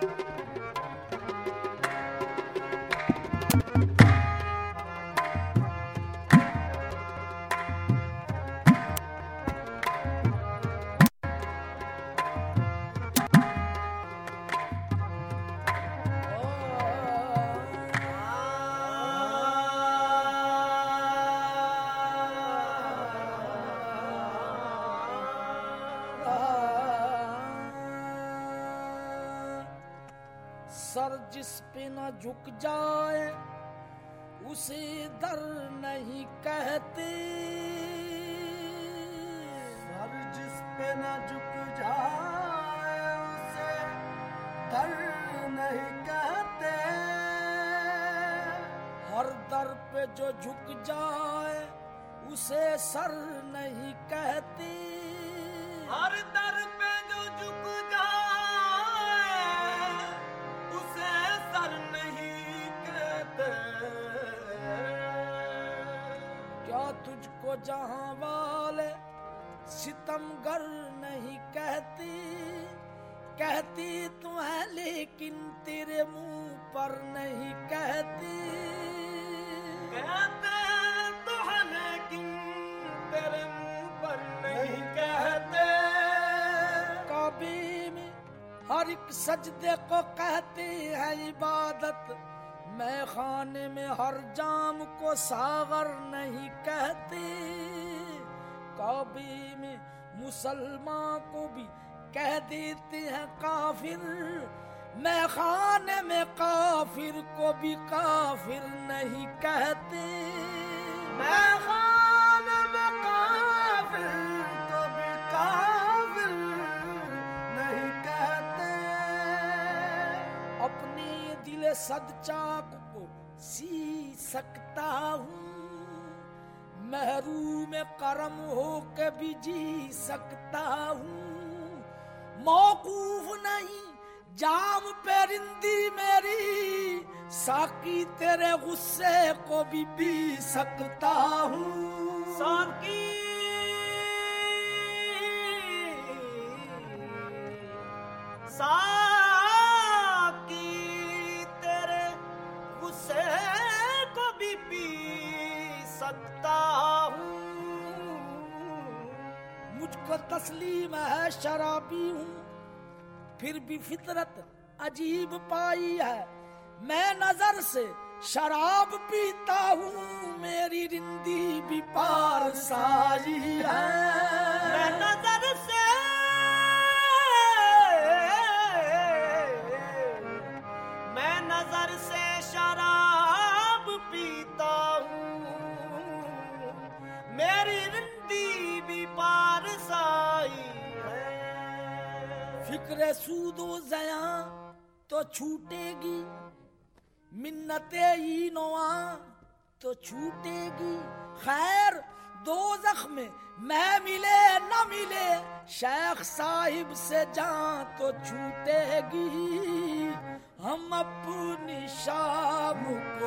Sir जिस पे न झुक जाए उसे दर नहीं कहते। सर जिस पे न झुक जाए उसे दर नहीं कहते। हर दर पे जो झुक जाए उसे सर नहीं कहते। हर दर पे जो झुक जाए उसे सर नहीं कहते। क्या तुझको जहां वाले सितमगर नहीं कहते। कहती तो है लेकिन तेरे मुंह पर नहीं कहती। कहते तो है लेकिन तेरे मुंह पर नहीं कहते। काबे में हर एक सजदे को कहते हैं इबादत। मैं खाने में हर जाम को सागर नहीं कहते। काबे में मुसलमान को भी कह देते हैं काफिर। मैं खाने में काफिर को भी काफिर नहीं कहते। मैं खाने में काफिर को भी काफिर नहीं कहते। अपने दिल सदचाक को सी सकता हूँ। महरूम करम हो के भी जी सकता हूँ। मौकूफ नहीं जाम पे रिंदी मेरी। साकी तेरे गुस्से को भी पी सकता हूँ। साकी तेरे गुस्से को भी पी सकता हूँ। मुझको तस्लीम है शराबी हूँ फिर भी फितरत अजीब पाई है। मैं नजर से शराब पीता हूँ मेरी रिंदी भी पार सारी है। मैं नजर से शराब पीता हूँ मेरी रिंदी भी पार साई है। फिक्र सूदो ज़या तो छूटेगी। मिन्नते ईनोआ तो छूटेगी। खैर दोज़ख में मैं मिले न मिले शेख साहिब से जान तो छूटेगी। हम अपनी शाम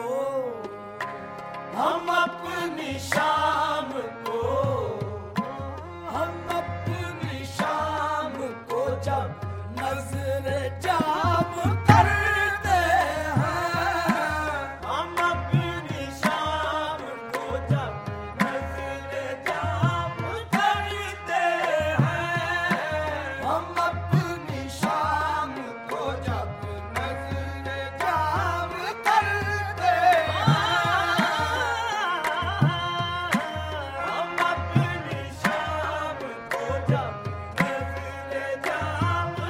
को जब नजर जाम करते हैं। हम अपनी शाम को जब नजर जाम करते हैं। हम अपनी शाम को जब नजर जाम करते हम अपनी शाम को जब नजर जाम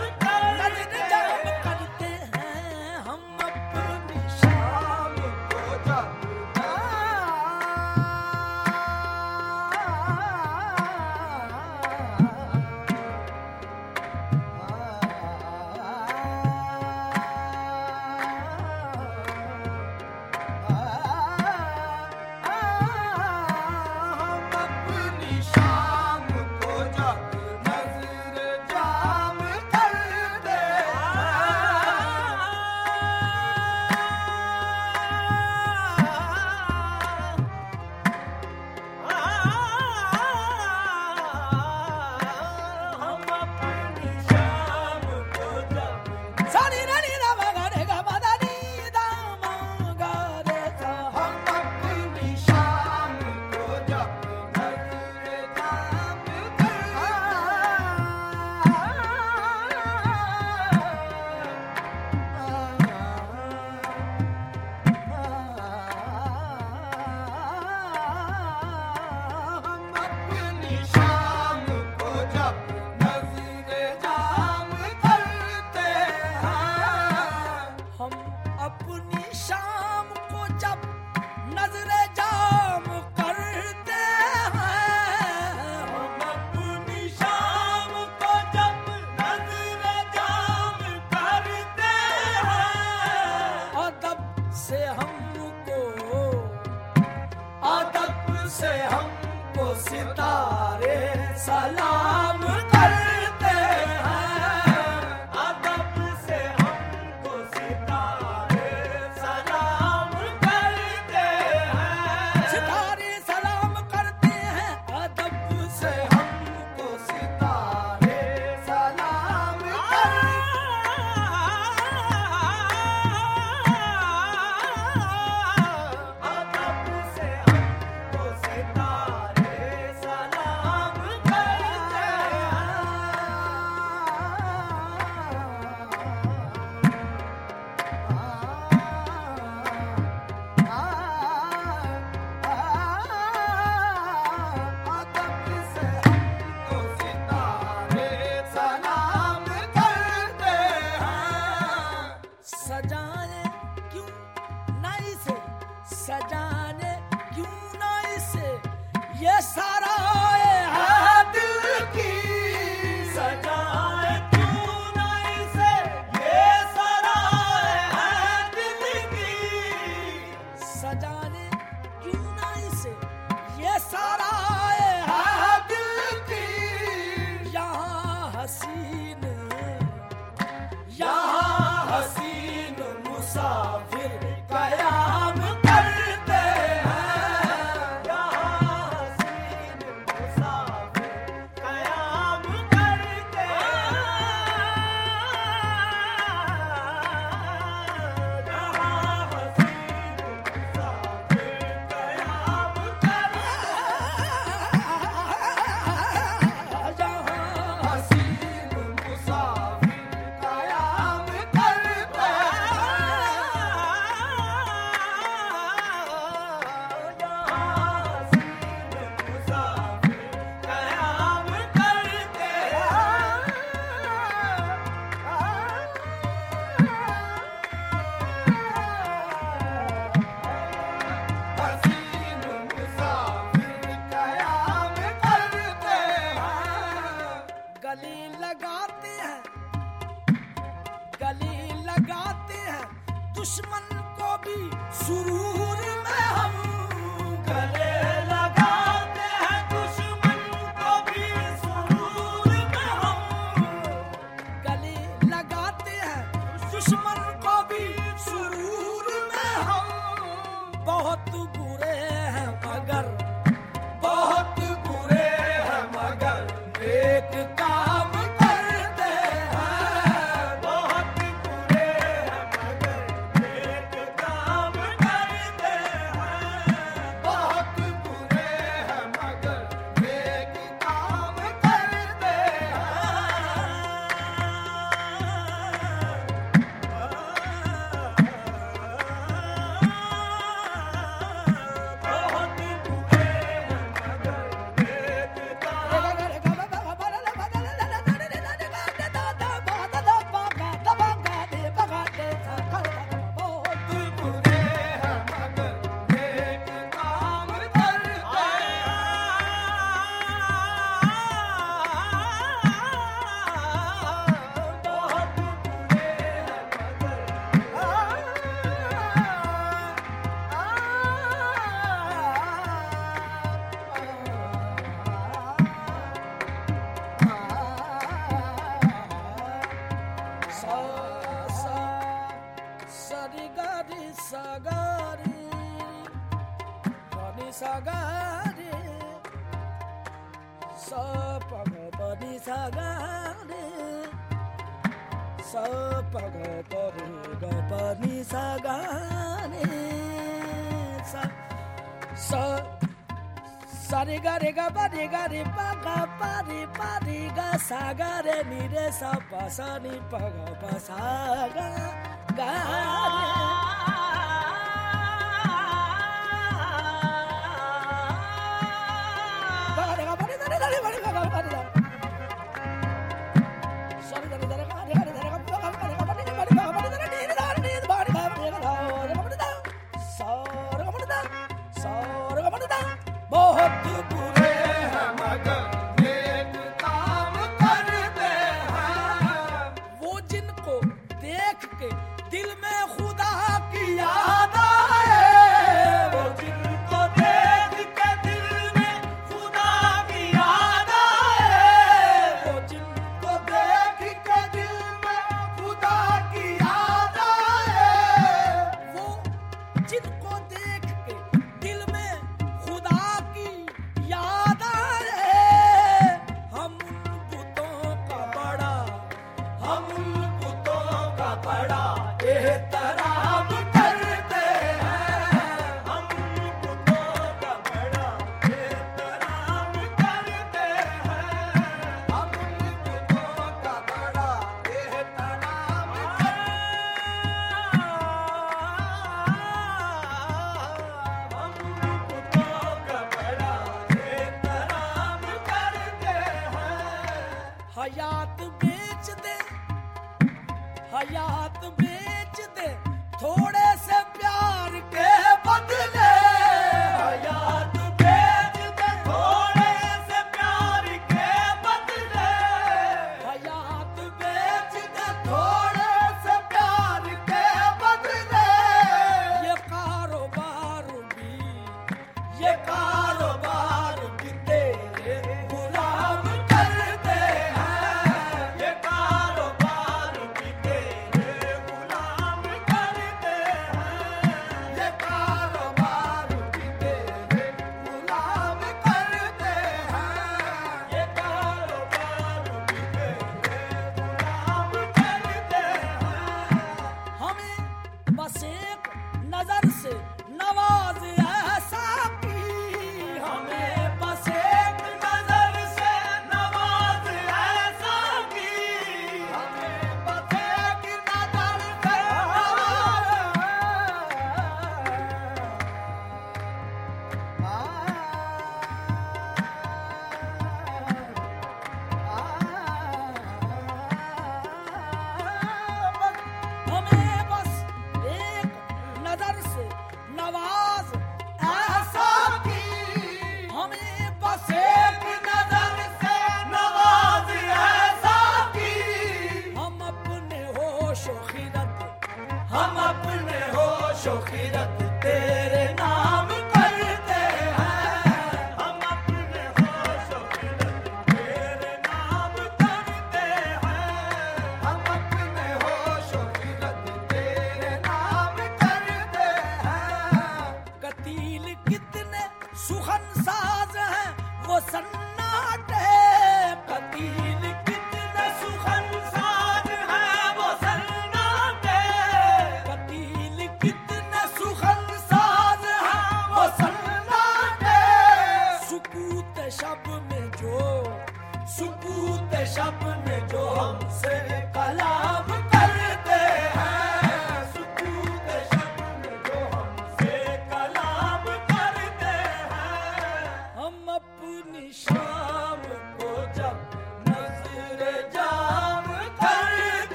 गली लगाते हैं, गली लगाते हैं दुश्मन को भी सुरूर में हम। गले लगाते हैं दुश्मन को भी सुरूर में हम। गली लगाते हैं दुश्मन को भी सुरूर में हम। बहुत बुरे हैं मगर, बहुत बुरे हैं मगर एक काम करते हैं। बहुत बुरे हैं मगर एक काम करते हैं। बहुत बुरे हैं मगर एक काम करते सारे गा रे गा पा रे पा रे गा सा गा रे नी रे सा पा सा नी पा सा गा गा रे। बहुत बुरे हैं मगर एक काम करते हैं। वो जिनको देख के दिल में खुदा की याद आए, वो जिनको देख के दिल में खुदा की याद आए। वो जिनको देख के दिल में खुदा की याद आए। वो जिनको देख के दिल में खुदा की याद आए। हम उन बुतों का बड़ा, हम उन बुतों का बड़ा एहतराम करते हैं। हम उन बुतों का बड़ा एहतराम करते हैं। हम उन बुतों का बड़ा एहतराम करते हैं। हम उन बुतों का बड़ा एहतराम करते हैं। हयात बेच दे, हयात बेच दे थोड़े से प्यार के बदले। हयात बेच दे थोड़े से प्यार के बदले। हयात बेच दे थोड़े से प्यार के बदले। ये कारोबार भी तेरे गुलाम करते हैं। ये कारोबार भी तेरे गुलाम करते हैं। ये कारोबार शोखी